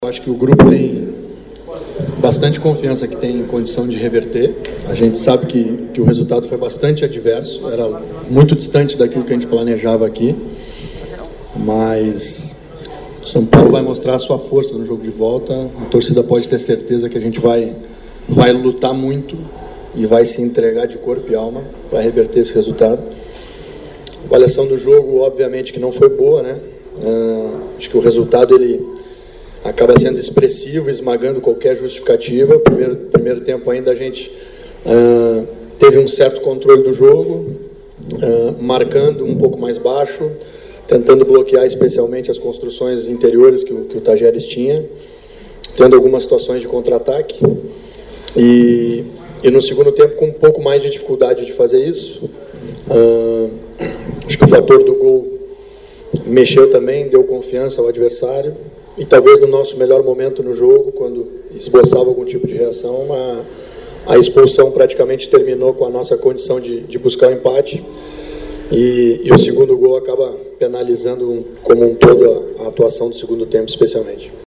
Eu acho que o grupo tem bastante confiança que tem condição de reverter. A gente sabe que o resultado foi bastante adverso, era muito distante daquilo que a gente planejava aqui, mas o São Paulo vai mostrar a sua força no jogo de volta. A torcida pode ter certeza que a gente vai lutar muito e vai se entregar de corpo e alma para reverter esse resultado. A avaliação do jogo, obviamente, que não foi boa, né? Acho que o resultado ele acaba sendo expressivo, esmagando qualquer justificativa. Primeiro tempo ainda a gente teve um certo controle do jogo, marcando um pouco mais baixo, tentando bloquear especialmente as construções interiores que o Tajeres tinha, tendo algumas situações de contra-ataque. E no segundo tempo com um pouco mais de dificuldade de fazer isso. Acho que o fator do gol mexeu também, deu confiança ao adversário. E talvez no nosso melhor momento no jogo, quando esboçava algum tipo de reação, a expulsão praticamente terminou com a nossa condição de buscar o empate. E o segundo gol acaba penalizando como um todo a atuação do segundo tempo, especialmente.